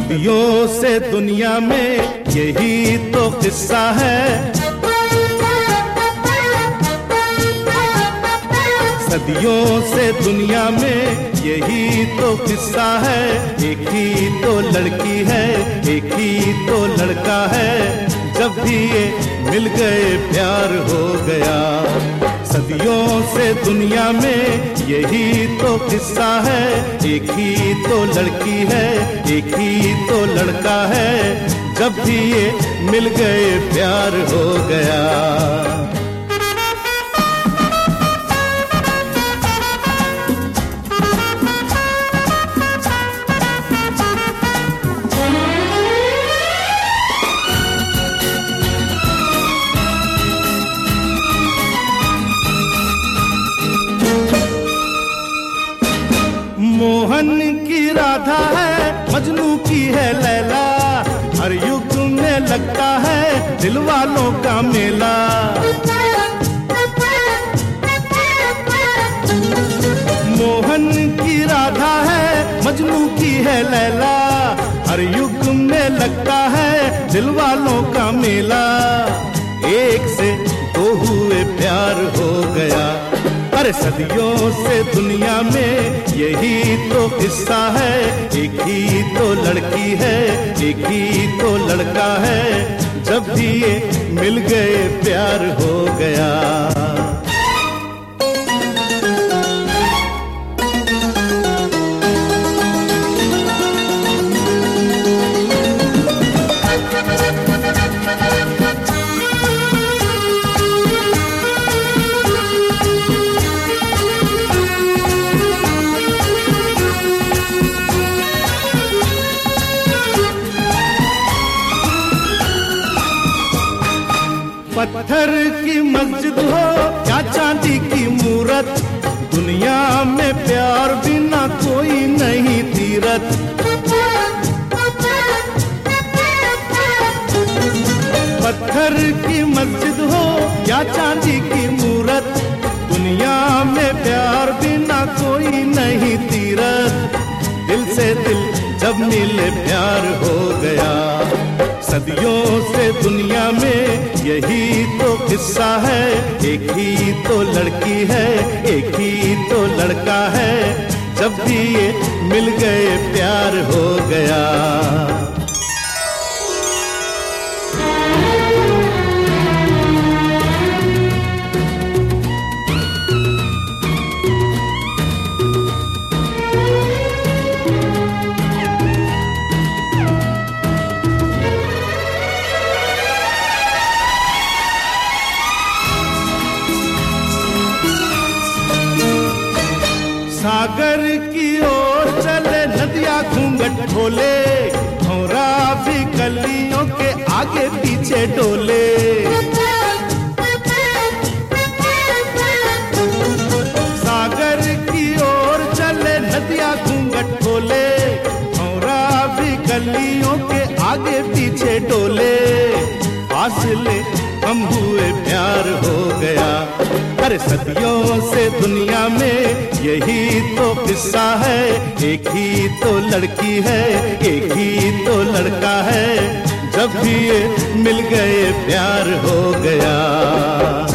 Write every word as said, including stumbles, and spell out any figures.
सदियों से दुनिया में यही तो किस्सा है। सदियों से दुनिया में यही तो किस्सा है। एक ही तो लड़की है, एक ही तो लड़का है, जब भी ये मिल गए प्यार हो गया। सदियों से दुनिया में यही तो किस्सा है। एक ही तो लड़की है, एक ही तो लड़का है, जब भी ये मिल गए प्यार हो गया। मोहन की राधा है, मजनू की है लैला, हर युग में लगता है दिल वालों का मेला। मोहन की राधा है, मजनू की है लैला, हर युग में लगता है दिल वालों का मेला। एक से दो हुए प्यार हो गया। अरे सदियों से दुनिया में यही तो किस्सा है। एक ही तो लड़की है, एक ही तो लड़का है, जब भी ये मिल गए प्यार हो गया। पत्थर की मस्जिद हो या चांदी की मूरत, दुनिया में प्यार बिना कोई नहीं तीरथ। पत्थर की मस्जिद हो या चांदी की मूरत, दुनिया में प्यार बिना कोई नहीं तीरथ। दिल से दिल जब मिले प्यार हो गया। सदियों से दुनिया में यही तो किस्सा है। एक ही तो लड़की है, एक ही तो लड़का है, जब भी ये मिल गए प्यार हो गया। सागर की ओर चले नदियाँ घूंघट खोले, भौरा भी कलियों के आगे पीछे डोले। सागर की ओर चले नदियाँ घूंघट खोले, भौरा भी कलियों के आगे पीछे डोले। फासले कम हुए प्यार हो गया। अरे सदियों से दुनिया में यही तो किस्सा है। एक ही तो लड़की है, एक ही तो लड़का है, जब भी ये मिल गए प्यार हो गया।